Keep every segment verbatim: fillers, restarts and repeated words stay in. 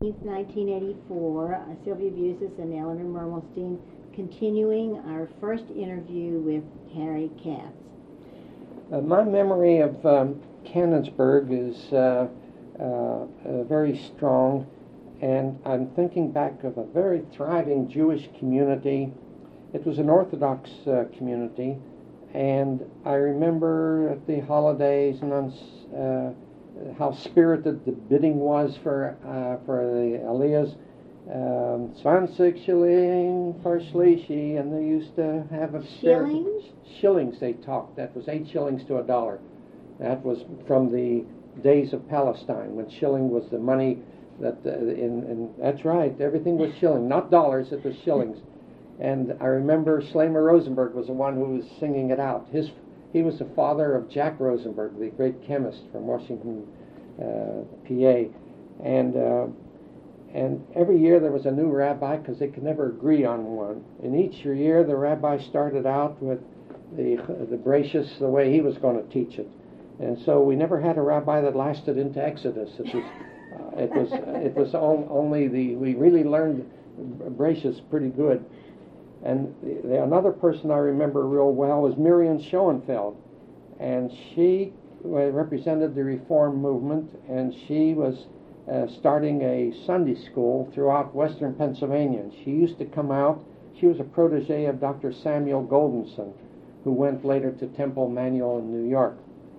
nineteen eighty-four, uh, Sylvia Busis and Eleanor Mermelstein continuing our first interview with Harry Katz. Uh, my memory of um, Canonsburg is uh, uh, uh, very strong, and I'm thinking back of a very thriving Jewish community. It was an Orthodox uh, community, and I remember at the holidays and on uh, how spirited the bidding was for uh, for the Aliyahs. Um, zwanzig shilling for shlishi, and they used to have a Shillings? Shillings they talked. That was eight shillings to a dollar. That was from the days of Palestine, when shilling was the money that, uh, in, in, that's right, everything was shilling, not dollars, it was shillings. And I remember Shlomo Rosenberg was the one who was singing it out. His, he was the father of Jack Rosenberg, the great chemist from Washington, uh, P A. And uh, and every year there was a new rabbi because they could never agree on one. And each year the rabbi started out with the the Bereshis the way he was going to teach it. And so we never had a rabbi that lasted into Exodus. It was uh, it was it was on, only the we really learned Bereshis pretty good. And the, the, another person I remember real well was Miriam Schoenfeld, and she represented the Reform movement, and she was uh, starting a Sunday school throughout Western Pennsylvania. And she used to come out. She was a protege of Doctor Samuel Goldenson, who went later to Temple Manual in New York.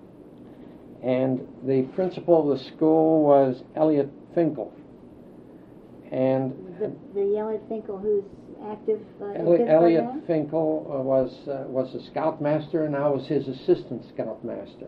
And the principal of the school was Elliot Finkel. And the, the Elliot Finkel who's active uh, Elliot, Elliot Finkel uh, was uh, was a scoutmaster, and I was his assistant scoutmaster.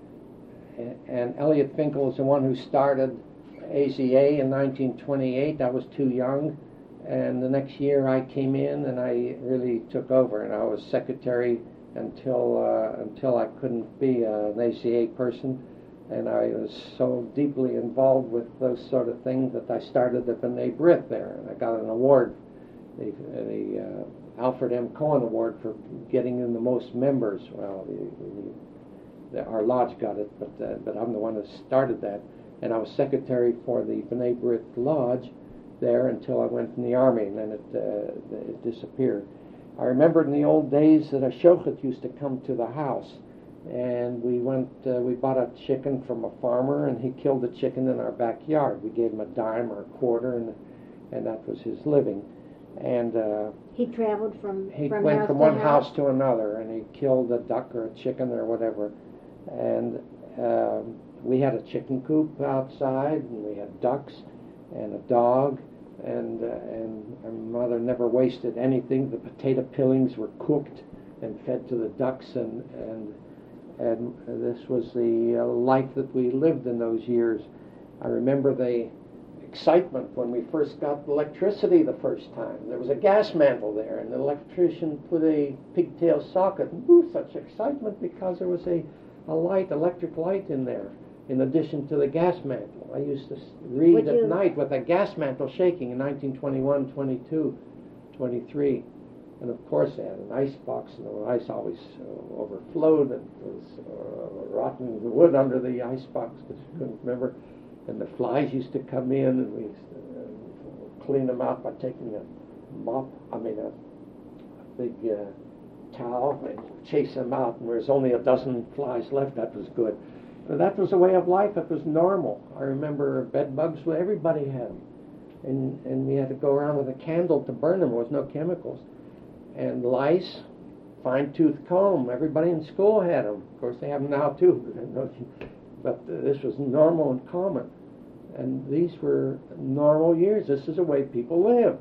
And, and Elliot Finkel is the one who started A Z A in nineteen twenty-eight. I was too young, and the next year I came in and I really took over, and I was secretary until uh, until I couldn't be an A Z A person. And I was so deeply involved with those sort of things that I started the B'nai B'rith there, and I got an award, the, the uh, Alfred M. Cohen Award for getting in the most members. Well, the, the, the, our lodge got it, but uh, but I'm the one that started that, and I was secretary for the B'nai B'rith Lodge there until I went in the army, and then it uh, it disappeared. I remembered in the old days that a shochet used to come to the house. And we went, uh, we bought a chicken from a farmer, and he killed the chicken in our backyard. We gave him a dime or a quarter, and and that was his living. And uh, he traveled from he from went house from to one house. house to another, and he killed a duck or a chicken or whatever. And uh, we had a chicken coop outside, and we had ducks and a dog. And uh, and my mother never wasted anything. The potato peelings were cooked and fed to the ducks, and and. And this was the uh, life that we lived in those years. I remember the excitement when we first got electricity the first time. There was a gas mantle there, and the electrician put a pigtail socket. And ooh, such excitement because there was a, a light, electric light in there, in addition to the gas mantle. I used to read Would at you... night with a gas mantle shaking in nineteen twenty-one, twenty-two, twenty-three. And of course, they had an ice box, and the ice always uh, overflowed, and there was uh, rotten wood under the ice box because you couldn't remember. And the flies used to come in, and we used to uh, clean them out by taking a mop, I mean a, a big uh, towel, and chase them out. And there was only a dozen flies left. That was good. But that was a way of life. It was normal. I remember bed bugs. Well, everybody had them, and and we had to go around with a candle to burn them. There was no chemicals. And lice, fine-tooth comb. Everybody in school had them. Of course, they have them now too. But uh, this was normal and common. And these were normal years. This is the way people lived.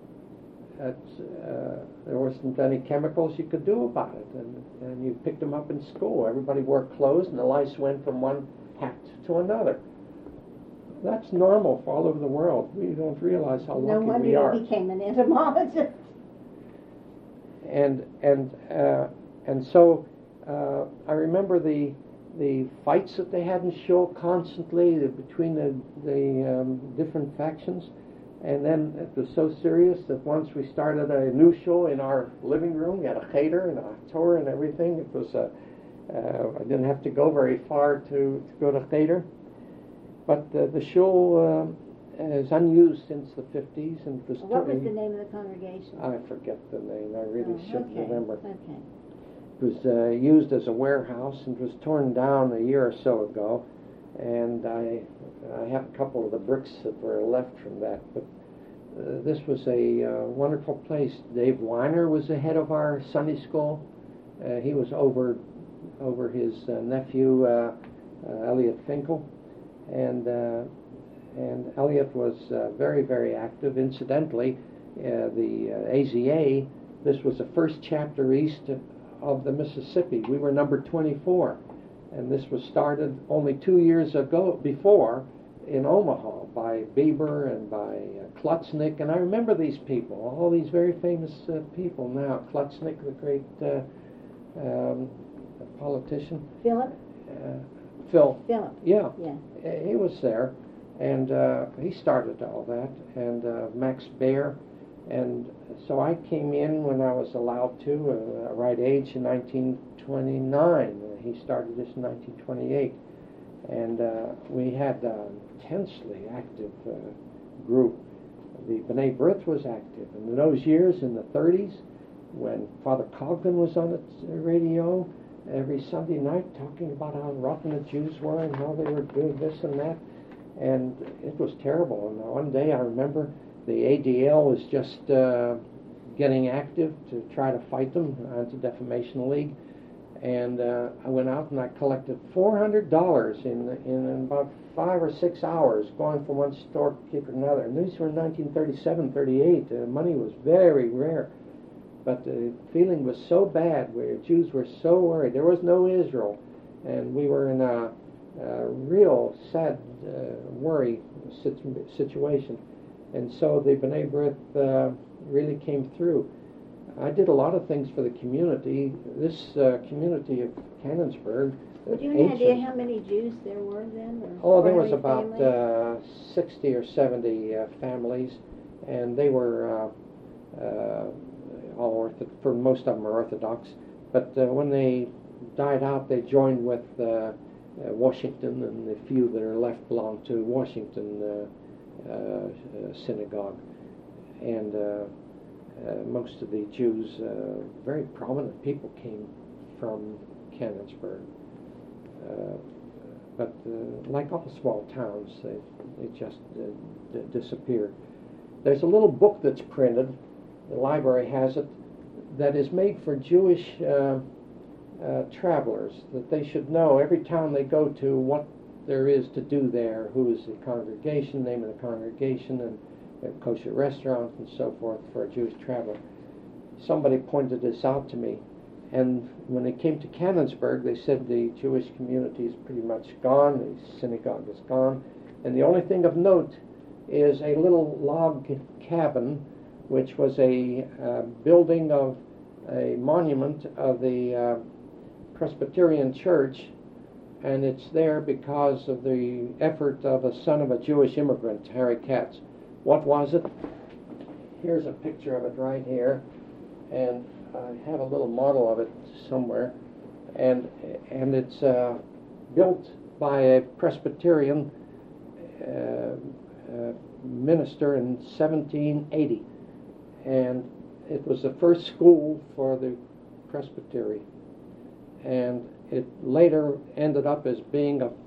That's, uh, there wasn't any chemicals you could do about it. And, and you picked them up in school. Everybody wore clothes, and the lice went from one hat to another. That's normal for all over the world. We don't realize how no lucky we are. No wonder you became an entomologist. And and uh, and so uh, I remember the the fights that they had in Shul constantly the, between the the um, different factions, and then it was so serious that once we started a new Shul in our living room. We had a cheder and a Torah and everything. It was a, uh, I didn't have to go very far to, to go to cheder, but uh, the Shul uh, is unused since the fifties, and was What was totally- the name of the congregation? I forget the name. I really Oh, should okay, remember. Okay. It was uh, used as a warehouse and was torn down a year or so ago. And I, I have a couple of the bricks that were left from that. But uh, this was a uh, wonderful place. Dave Weiner was the head of our Sunday school. Uh, he was over over his uh, nephew uh, uh, Elliot Finkel, and uh, and Elliot was uh, very very active. Incidentally, uh, the uh, A Z A. This was the first chapter east of the Mississippi. We were number twenty-four, and this was started only two years ago before in Omaha by Bieber and by uh, Klutznick. And I remember these people, all these very famous uh, people now. Klutznick, the great uh, um, politician. Philip? Uh, Phil. Philip. Yeah. Yeah. Uh, He was there, and uh, he started all that, and uh, Max Baer. And so I came in when I was allowed to, uh, right age, in nineteen twenty-nine. Uh, he started this in nineteen twenty-eight. And uh, we had an intensely active uh, group. The B'nai B'rith was active. And in those years, in the thirties, when Father Cogden was on the radio every Sunday night talking about how rotten the Jews were and how they were doing this and that, and it was terrible. And one day I remember the A D L was just uh, getting active to try to fight them, Anti-Defamation League, and uh, I went out and I collected four hundred dollars in in about five or six hours, going from one storekeeper to another. And these were in nineteen thirty-seven, thirty-eight. Uh, money was very rare, but the feeling was so bad. Where Jews were so worried. There was no Israel, and we were in a, a real sad, uh, worry situ- situation. And so the B'nai B'rith uh, really came through. I did a lot of things for the community. This uh, community of Cannonsburg. Would you have an idea how many Jews there were then? Or Oh, there was about uh, sixty or seventy uh, families, and they were uh, uh, all ortho- for most of them are Orthodox. But uh, when they died out, they joined with uh, uh, Washington, and the few that are left belong to Washington uh, uh, uh, synagogue. And uh, uh, most of the Jews, uh, very prominent people, came from Cannonsburg. Uh, but uh, like all small towns, they, they just uh, d- disappeared. There's a little book that's printed, the library has it, that is made for Jewish uh, uh, travelers, that they should know every town they go to what there is to do there, who is the congregation, name of the congregation, and a kosher restaurant, and so forth for a Jewish traveler. Somebody pointed this out to me, and when they came to Cannonsburg, they said the Jewish community is pretty much gone, the synagogue is gone, and the only thing of note is a little log cabin, which was a uh, building of a monument of the uh, Presbyterian Church, and it's there because of the effort of a son of a Jewish immigrant, Harry Katz. What was it? Here's a picture of it right here, and I have a little model of it somewhere, and and it's uh, built by a Presbyterian uh, uh, minister in seventeen eighty, and it was the first school for the Presbytery, and it later ended up as being a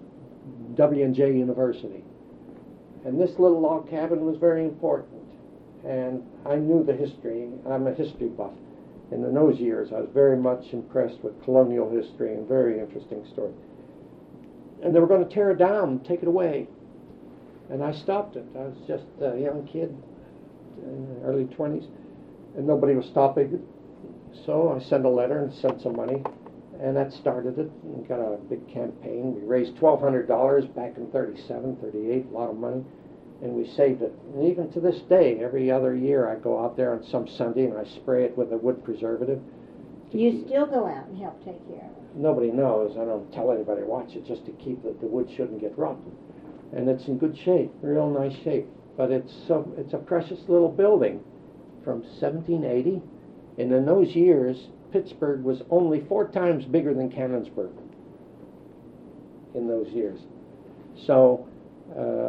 W and J University. And this little log cabin was very important, and I knew the history. I'm a history buff, and in those years I was very much impressed with colonial history and very interesting story. And they were going to tear it down and take it away, and I stopped it. I was just a young kid, in early twenties, and nobody was stopping it. So I sent a letter and sent some money, and that started it. We got a big campaign. We raised twelve hundred dollars back in thirty-seven, thirty-eight, a lot of money, and we saved it. And even to this day, every other year I go out there on some Sunday and I spray it with a wood preservative. You still go out and help take care of it? Nobody knows. I don't tell anybody to watch it, just to keep it. The wood shouldn't get rotten. And it's in good shape, real nice shape. But it's so it's a precious little building from seventeen eighty. And in those years, Pittsburgh was only four times bigger than Cannonsburg in those years. So uh,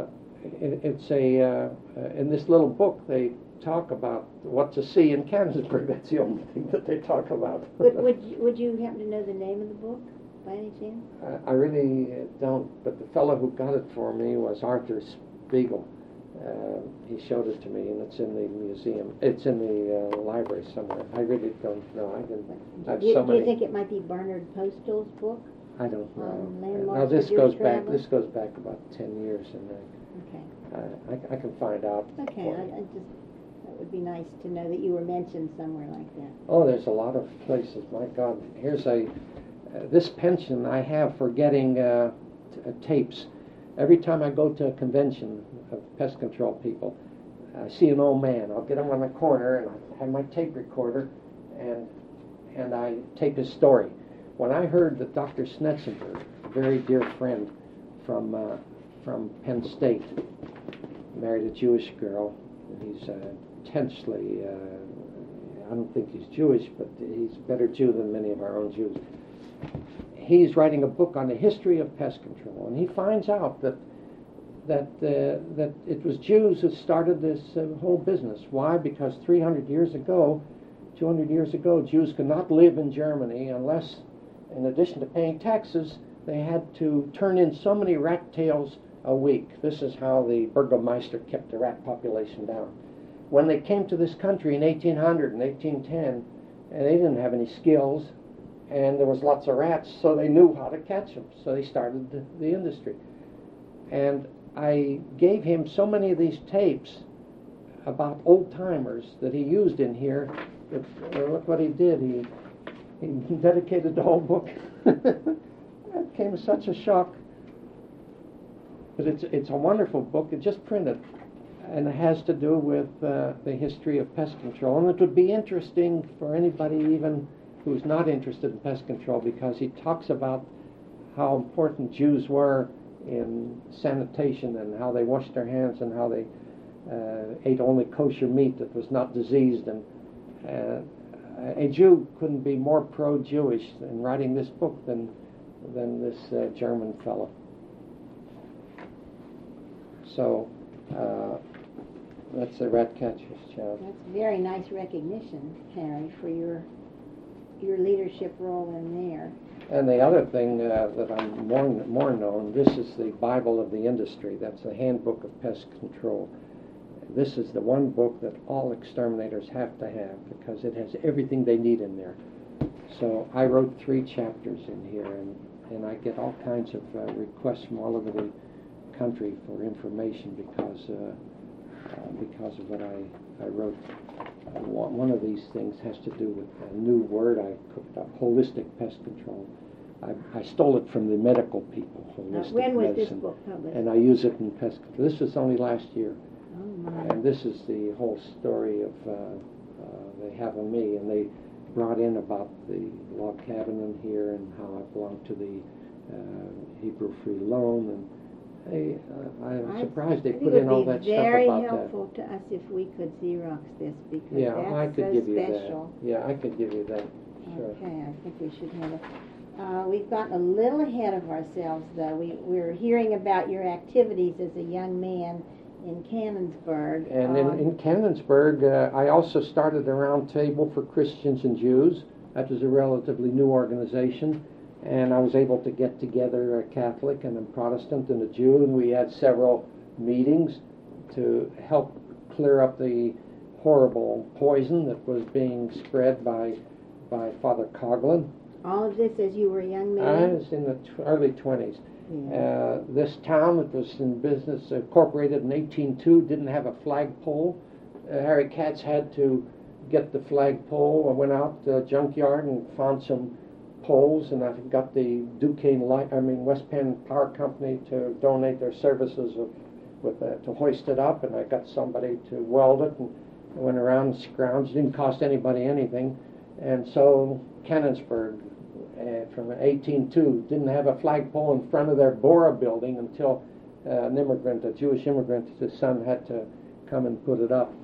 it, it's a uh, uh, in this little book they talk about what to see in Canonsburg. That's the only thing that they talk about. Would, would, you, would you happen to know the name of the book, by any chance? I, I really don't, but the fellow who got it for me was Arthur Spiegel. Uh, he showed it to me, and it's in the museum. It's in the uh, library somewhere. I really don't know. I didn't. I have Do you, so do many. you think it might be Bernard Postal's book? I don't know. Um, Uh, landmarks now this of Jewish goes back. travelers? This goes back about ten years, and Okay. I, I, I, I can find out. Okay, for I, you. I just, that would be nice to know that you were mentioned somewhere like that. Oh, there's a lot of places. My God, here's a uh, this pension I have for getting uh, t- uh, tapes. Every time I go to a convention of pest control people, I see an old man. I'll get him on the corner, and I have my tape recorder, and and I tape his story. When I heard that Doctor Snetzenberg, a very dear friend from uh, from Penn State, married a Jewish girl, he's uh, intensely. Uh, I don't think he's Jewish, but he's a better Jew than many of our own Jews. He's writing a book on the history of pest control, and he finds out that that uh, that it was Jews who started this uh, whole business. Why? Because three hundred years ago, two hundred years ago, Jews could not live in Germany unless, in addition to paying taxes, they had to turn in so many rat tails a week. This is how the Burgomeister kept the rat population down. When they came to this country in eighteen hundred and eighteen ten, and they didn't have any skills, and there was lots of rats, so they knew how to catch them. So they started the, the industry. And I gave him so many of these tapes about old-timers that he used in here. That, uh, look what he did. He, he dedicated the whole book. That came as such a shock. But it's, it's a wonderful book. It just printed. And it has to do with uh, the history of pest control. And it would be interesting for anybody even who's not interested in pest control, because he talks about how important Jews were in sanitation and how they washed their hands and how they uh, ate only kosher meat that was not diseased. And uh, a Jew couldn't be more pro-Jewish in writing this book than than this uh, German fellow. So uh, that's the rat catcher's job. That's very nice recognition, Harry, for your your leadership role in there. And the other thing uh, that I'm more more known, this is the Bible of the industry. That's the Handbook of Pest Control. This is the one book that all exterminators have to have because it has everything they need in there. So I wrote three chapters in here, and, and I get all kinds of uh, requests from all over the country for information because uh, uh, because of what I, I wrote. Uh, one of these things has to do with a new word I cooked up, holistic pest control. I, I stole it from the medical people, holistic Uh, when was medicine, this book published? and I use it in pest control. This was only last year. Oh, my. And this is the whole story of uh, uh, they have of me, and they brought in about the log cabin in here and how I belong to the uh, Hebrew Free Loan, and they, uh, I'm I surprised they think put it in all would that be stuff very about helpful to us if we could Xerox this, because that. Yeah, that's I could so give you special. that. Yeah, I could give you that. Sure. Okay, I think we should have it. Uh, we've gotten a little ahead of ourselves, though. We, we're hearing about your activities as a young man in Canonsburg. And in, Um, in Canonsburg, uh, I also started a round table for Christians and Jews. That was a relatively new organization, and I was able to get together a Catholic and a Protestant and a Jew, and we had several meetings to help clear up the horrible poison that was being spread by by Father Coughlin. all of this as you were a young I man? was in the t- early twenties. Yeah. Uh, this town that was in business, incorporated in eighteen oh two, didn't have a flagpole. Uh, Harry Katz had to get the flagpole. I went out to a junkyard and found some poles, and I got the Duquesne Light, I mean West Penn Power Company to donate their services of, with uh, to hoist it up, and I got somebody to weld it, and I went around and scrounged. Didn't cost anybody anything, and so Canonsburg, Uh, from eighteen oh two, didn't have a flagpole in front of their Bora building until uh, an immigrant, a Jewish immigrant, his son had to come and put it up.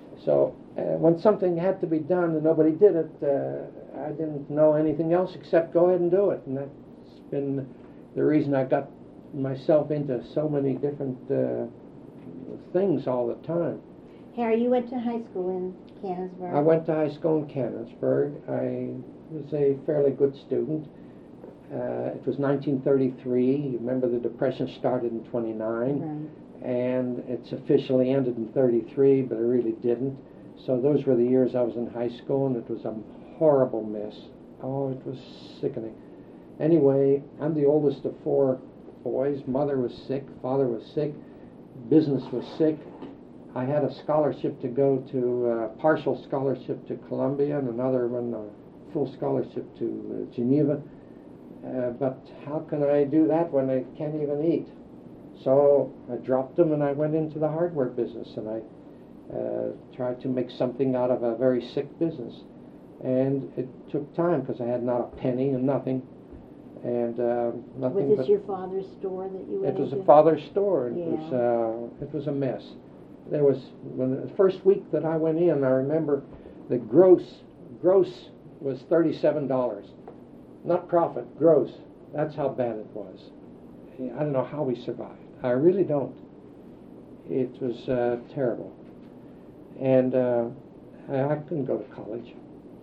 So uh, when something had to be done and nobody did it, uh, I didn't know anything else except go ahead and do it. And that's been the reason I got myself into so many different uh, things all the time. Harry, you went to high school in Canonsburg? I went to high school in Canonsburg. I was a fairly good student. Uh, it was nineteen thirty-three. You remember the Depression started in twenty-nine. Right. And it's officially ended in thirty-three, but it really didn't. So those were the years I was in high school, and it was a horrible mess. Oh, it was sickening. Anyway, I'm the oldest of four boys. Mother was sick, father was sick, business was sick. I had a scholarship to go to, uh, partial scholarship to Columbia, and another one, a full scholarship to uh, Geneva. Uh, but how can I do that when I can't even eat? So I dropped them and I went into the hardware business, and I uh, tried to make something out of a very sick business. And it took time because I had not a penny and nothing. And uh, nothing Was but this your father's store that you went it was into? a father's store. It Yeah. was uh, it was a mess. There was when the first week that I went in, I remember the gross gross was thirty-seven dollars, not profit, gross. That's how bad it was. I don't know how we survived. I really don't. It was uh, terrible, and uh, I, I couldn't go to college.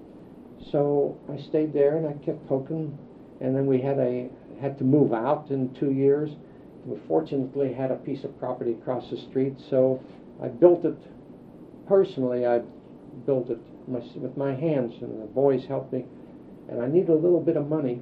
So I stayed there and I kept poking. And then we had a had to move out in two years. We fortunately had a piece of property across the street, so I built it personally. I built it my, with my hands, and the boys helped me. And I needed a little bit of money.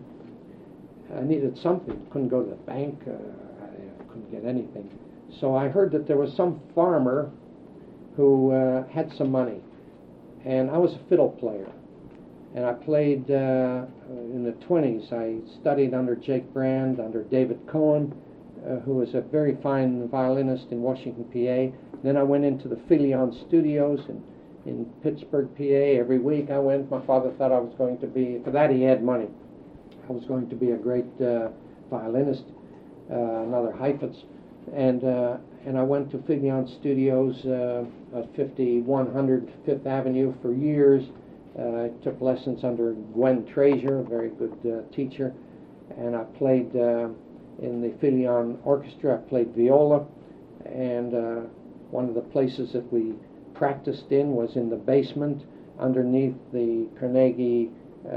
I needed something. Couldn't go to the bank. Uh, I couldn't get anything. So I heard that there was some farmer who uh, had some money, and I was a fiddle player. And I played uh, in the twenties. I studied under Jake Brand, under David Cohen, uh, who was a very fine violinist in Washington, P A. Then I went into the Filion Studios in, in Pittsburgh, P A. Every week I went. My father thought I was going to be, for that he had money. I was going to be a great uh, violinist, uh, another Heifetz. And, uh, and I went to Filion Studios uh, at fifty-one hundred Fifth Avenue for years. Uh, I took lessons under Gwen Trazier, a very good uh, teacher, and I played uh, in the Filion Orchestra. I played viola, and uh, one of the places that we practiced in was in the basement underneath the Carnegie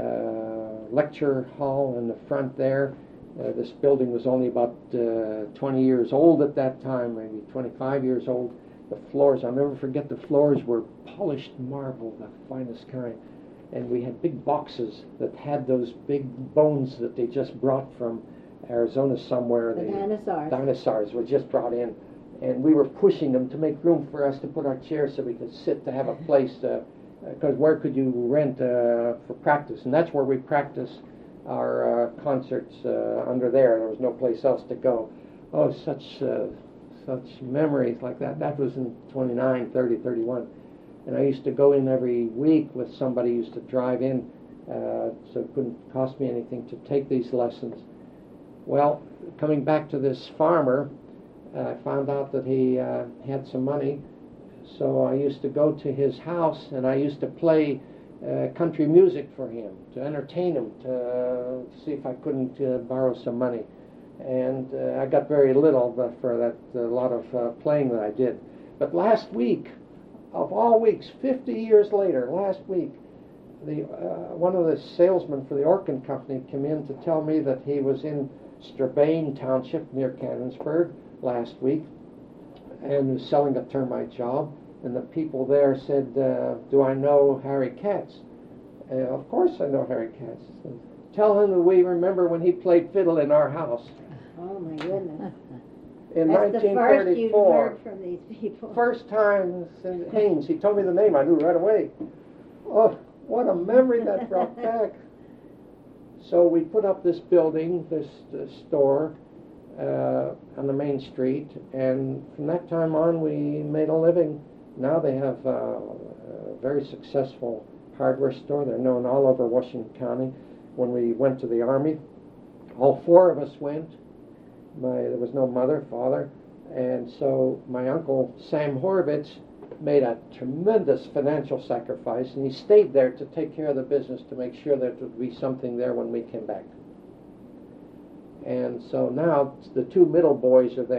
uh, Lecture Hall in the front there. Uh, this building was only about uh, twenty years old at that time, maybe twenty-five years old. The floors, I'll never forget, the floors were polished marble, the finest kind. And we had big boxes that had those big bones that they just brought from Arizona somewhere. The dinosaurs. Dinosaurs were just brought in. And we were pushing them to make room for us to put our chairs so we could sit to have a place. Because uh, where could you rent uh, for practice? And that's where we practiced our uh, concerts uh, under there. There was no place else to go. Oh, such... Uh, such memories like that. That was in twenty-nine, thirty, thirty-one. And I used to go in every week with somebody who used to drive in, uh, so it couldn't cost me anything to take these lessons. Well, coming back to this farmer, uh, I found out that he uh, had some money, so I used to go to his house and I used to play uh, country music for him, to entertain him, to uh, see if I couldn't uh, borrow some money. And uh, I got very little but for that uh, lot of uh, playing that I did. But last week, of all weeks, fifty years later, last week, the uh, one of the salesmen for the Orkin Company came in to tell me that he was in Strabane Township near Canonsburg last week and was selling a termite job. And the people there said, uh, do I know Harry Katz? Uh, of course I know Harry Katz. Tell him that we remember when he played fiddle in our house. Oh, my goodness. In That's nineteen thirty-four. the first you've heard from these people. First time since Haynes. He told me the name. I knew right away. Oh, what a memory that brought back. So we put up this building, this, this store, uh, on the main street, and from that time on we made a living. Now they have uh, a very successful hardware store. They're known all over Washington County. When we went to the Army, all four of us went. My, there was no mother, father, and so my uncle Sam Horvitz made a tremendous financial sacrifice, and he stayed there to take care of the business to make sure there would be something there when we came back. And so now the two middle boys are there.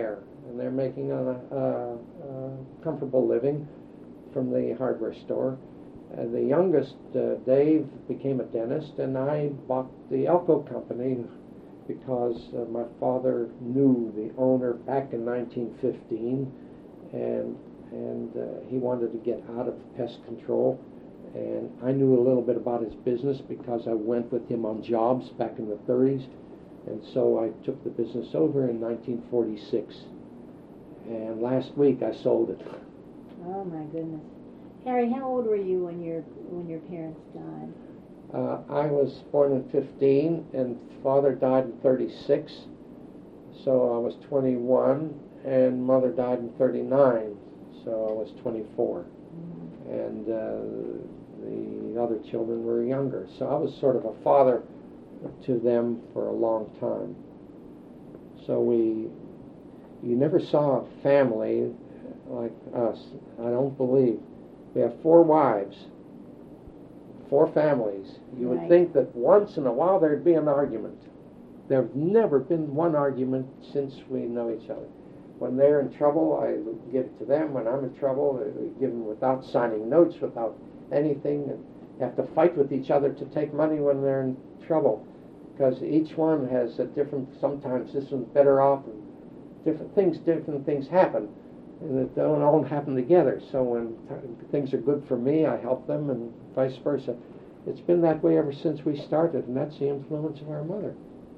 and they're making a, a, a comfortable living from the hardware store. Uh, the youngest, uh, Dave, became a dentist, and I bought the Elko company because uh, my father knew the owner back in nineteen fifteen, and and uh, he wanted to get out of pest control. And I knew a little bit about his business because I went with him on jobs back in the thirties, and so I took the business over in nineteen forty-six. And last week I sold it. Oh my goodness. Harry, how old were you when your when your parents died? Uh, I was born in fifteen, and father died in thirty-six, so I was twenty-one, and mother died in thirty-nine, so I was twenty-four. Mm-hmm. And uh, the other children were younger, so I was sort of a father to them for a long time. So we, you never saw a family like us, I don't believe. We have four wives, four families. You Right. would think that once in a while there'd be an argument. There's never been one argument since we know each other. When they're in trouble, I give it to them. When I'm in trouble, I give them without signing notes, without anything. And you have to fight with each other to take money when they're in trouble, because each one has a different, sometimes this one's better off, and different things, different things happen. And it don't all happen together. So when t- things are good for me, I help them, and vice versa. It's been that way ever since we started, and that's the influence of our mother.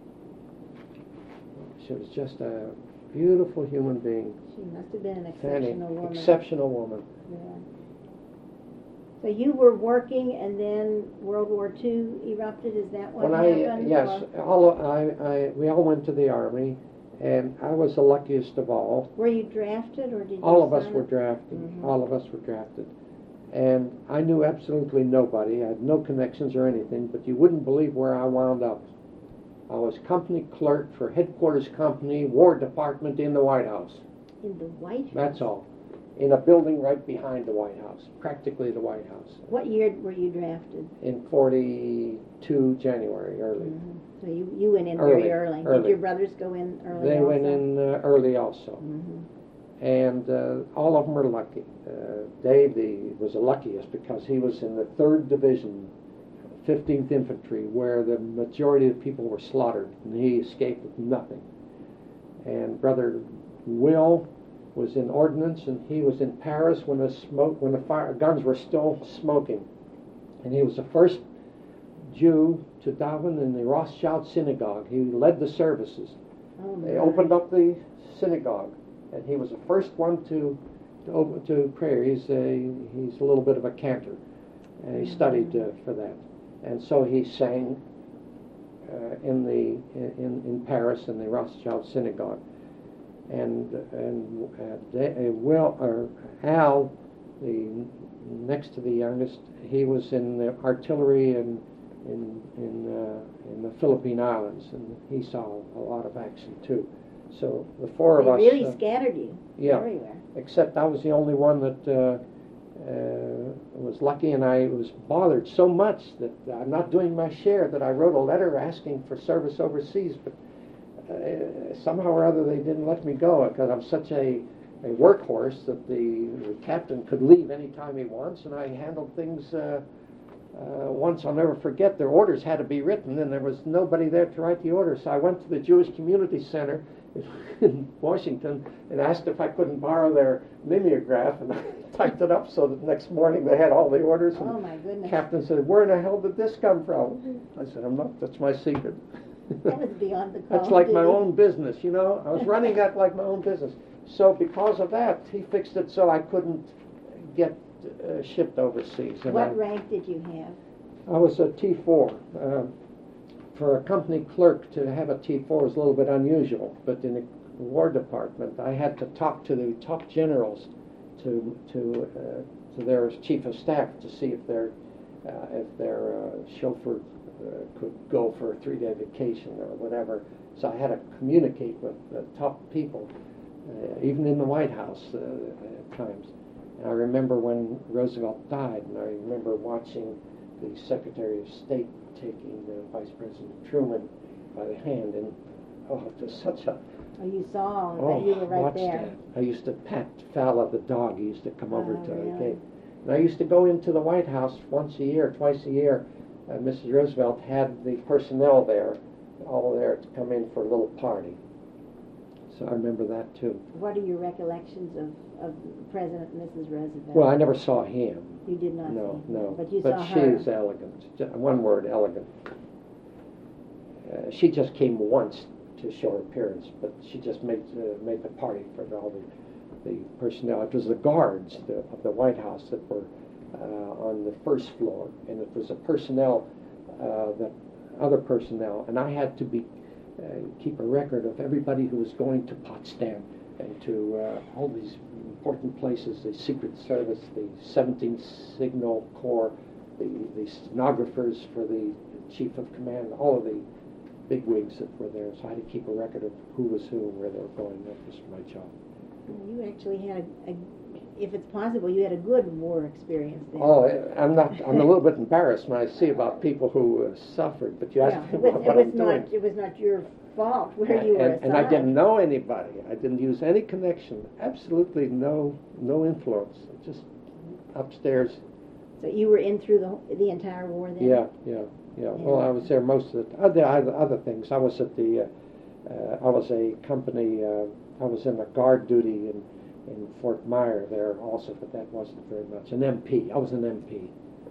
She was just a beautiful human being. She must have been an Fanny, exceptional woman. exceptional woman. Yeah. So you were working, and then World War Two erupted. Is that what When happened? I yes, or all I, I we all went to the army, and I was the luckiest of all. were you drafted, or did you All of us sign were up? drafted. Mhm. All of us were drafted. And I knew absolutely nobody. I had no connections or anything, but you wouldn't believe where I wound up. I was company clerk for headquarters company, War Department in the White House. In the White House? That's all. In a building right behind the White House, practically the White House. What year were you drafted? In forty-two, January, early. Mhm. So you, you went in Early, very early. Did early. your brothers go in early They also? went in uh, early also. Mhm. And uh, all of them were lucky. Uh, Dave the, was the luckiest because he was in the third Division, fifteenth Infantry, where the majority of people were slaughtered, and he escaped with nothing. And Brother Will was in ordnance, and he was in Paris when the smoke, when the fire guns were still smoking, and he was the first Jew to daven in the Rothschild synagogue. He led the services. Oh, They my. opened up the synagogue, and he was the first one to to, open, to prayer. He's a he's a little bit of a cantor, and he studied uh, for that, and so he sang uh, in the in in Paris in the Rothschild synagogue, and and uh, De, uh, Will or Al, the next to the youngest, he was in the artillery in in in uh, in the Philippine Islands, and he saw a lot of action too. So the four of They us really uh, scattered you yeah, everywhere. except I was the only one that uh, uh, was lucky, and I was bothered so much that I'm not doing my share that I wrote a letter asking for service overseas, but uh, somehow or other they didn't let me go because I'm such a, a workhorse that the, the captain could leave any time he wants, and I handled things. Uh, Uh, once I'll never forget, their orders had to be written, and there was nobody there to write the orders. So I went to the Jewish Community Center in Washington and asked if I couldn't borrow their mimeograph, and I typed it up so that next morning they had all the orders. And Oh, my goodness. the captain said, "Where in the hell did this come from?" I said, "I'm not. That's my secret." That was beyond the call. That's like of my duty. own business, you know. I was running that like my own business. So because of that, he fixed it so I couldn't get Uh, shipped overseas. And What I, rank did you have? I was a T four. Uh, for a company clerk to have a T four was a little bit unusual, but in the War Department, I had to talk to the top generals, to to uh, to their chief of staff to see if their uh, if their uh, chauffeur uh, could go for a three-day vacation or whatever. So I had to communicate with the top people, uh, even in the White House uh, at times. And I remember when Roosevelt died, and I remember watching the Secretary of State taking uh, Vice President Truman by the hand, and oh, it was such a Oh, you saw Oh, that you were right watched there. it. I used to pet Fowler the dog. He used to come over Oh, to the really? gate. And I used to go into the White House once a year, twice a year. Uh, Missus Roosevelt had the personnel there, all there to come in for a little party. So I remember that too. What are your recollections of, of President and Missus Roosevelt? Well, I never saw him. You did not No, see him, no. but you but saw her. she's elegant. Ju- One word, elegant. Uh, she just came once to show her appearance, but she just made uh, made the party for all the, the personnel. It was the guards the, of the White House that were uh, on the first floor, and it was a personnel, uh, that other personnel, and I had to be uh, keep a record of everybody who was going to Potsdam and to uh, all these important places, the Secret Service, the seventeenth Signal Corps, the, the stenographers for the Chief of Command, all of the big wigs that were there. So I had to keep a record of who was who and where they were going. That was my job. You actually had a, a, if it's possible, you had a good war experience there. Oh, I'm not. I'm a little bit embarrassed when I see about people who uh, suffered. But you yeah, asked me it was, about it what was I'm not. doing. It was not your fault where and, you were and, and I assigned. didn't know anybody. I didn't use any connection. Absolutely no no influence. Just upstairs. So you were in through the the entire war then? Yeah, yeah, yeah. Well, I was there most of the other other, other things. I was at the. Uh, uh, I was a company. Uh, I was in a guard duty in in Fort Myer there also, but that wasn't very much. An M P. I was an M P.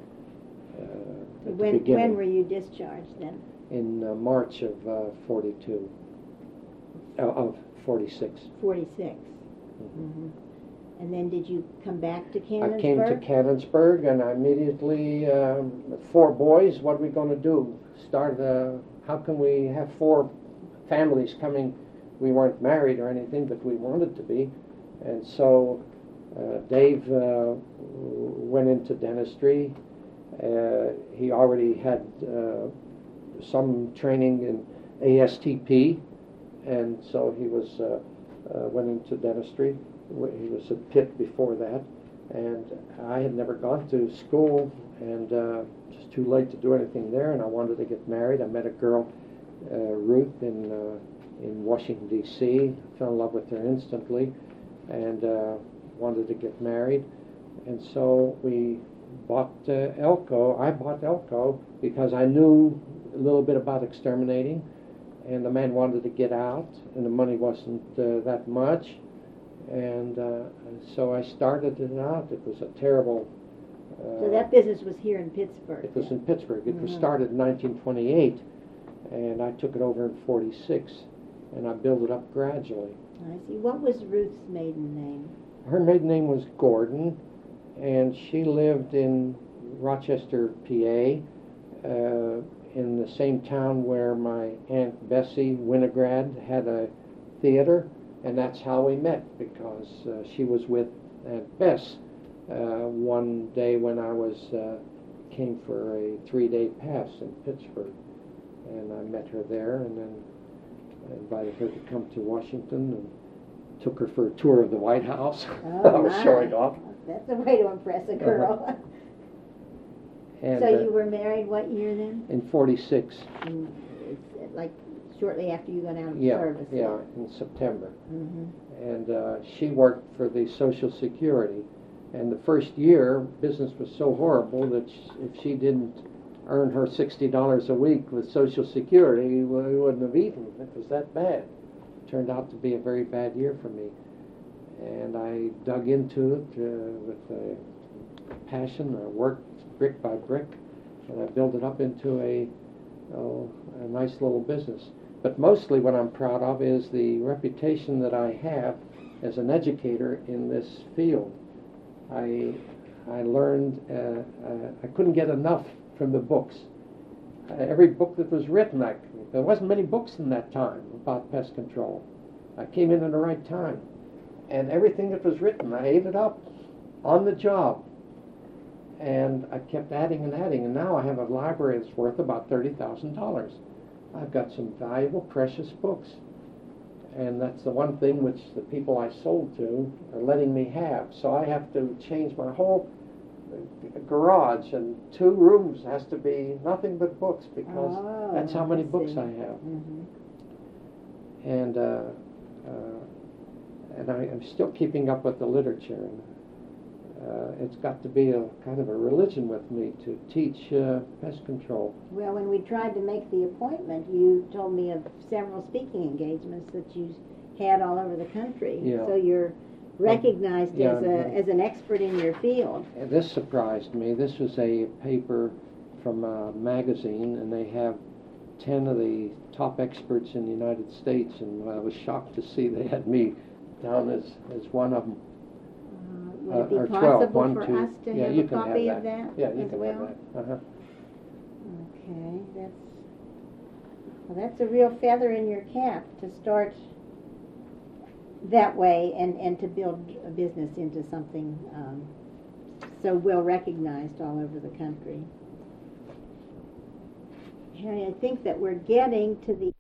Uh, at the When beginning. when were you discharged then? In uh, March of uh, forty-two. Uh, of forty-six. Forty-six. Mm-hmm. And then did you come back to Cannonsburg? I came to Cannonsburg, and I immediately, um, four boys, what are we going to do? Start, uh, how can we have four families coming? We weren't married or anything, but we wanted to be. And so uh, Dave uh, went into dentistry. Uh, he already had uh, some training in A S T P, and so he was uh, uh, went into dentistry. He was at Pitt before that, and I had never gone to school, and uh, just too late to do anything there. And I wanted to get married. I met a girl, uh, Ruth, in uh, in Washington D C Fell in love with her instantly, and uh, wanted to get married. And so we bought uh, Elko. I bought Elko because I knew a little bit about exterminating, and the man wanted to get out, and the money wasn't uh, that much. And uh, so I started it out. It was a terrible... Uh, so that business was here in Pittsburgh? It was then. in Pittsburgh. It Mhm. was started in nineteen twenty-eight, and I took it over in forty-six, and I built it up gradually. I see. What was Ruth's maiden name? Her maiden name was Gordon, and she lived in Rochester, P A, uh, in the same town where my Aunt Bessie Winograd had a theater. And that's how we met, because uh, she was with Aunt Bess uh, one day when I was uh, came for a three-day pass in Pittsburgh, and I met her there, and then I invited her to come to Washington and took her for a tour of the White House. Oh, I was my. showing off. That's a way to impress a girl. Uh-huh. And, so uh, you were married what year then? in forty-six. In, it's like shortly after you got out of Yeah, service. yeah, in September. Mm-hmm. And uh, she worked for the Social Security. And the first year, business was so horrible that sh- if she didn't earn her sixty dollars a week with Social Security, well, we wouldn't have eaten. It was that bad. Turned out to be a very bad year for me. And I dug into it uh, with a passion. I worked brick by brick, and I built it up into a, oh, a nice little business. But mostly what I'm proud of is the reputation that I have as an educator in this field. I I learned, uh, uh, I couldn't get enough from the books. Uh, every book that was written, I, there wasn't many books in that time about pest control. I came in at the right time. And everything that was written, I ate it up on the job. And I kept adding and adding, and now I have a library that's worth about thirty thousand dollars. I've got some valuable, precious books. And that's the one thing which the people I sold to are letting me have. So I have to change my whole garage, and two rooms has to be nothing but books, because Oh, that's how many I books see. I have. Mm-hmm. And uh, and I am still keeping up with the literature. And, uh, it's got to be a kind of a religion with me to teach uh, pest control. Well, when we tried to make the appointment, you told me of several speaking engagements that you had all over the country. Yeah. So you're recognized Yeah, as a yeah. as an expert in your field. And this surprised me. This was a paper from a magazine, and they have ten of the top experts in the United States, and I was shocked to see they had me down as, as one of them. Uh, would it be or twelve, possible one, for two. us to Yeah, have you a can have copy that. of that Yeah, you as can well? have that. Uh-huh. Okay, that's well, that's a real feather in your cap to start that way and, and to build a business into something um, so well recognized all over the country. Harry, I think that we're getting to the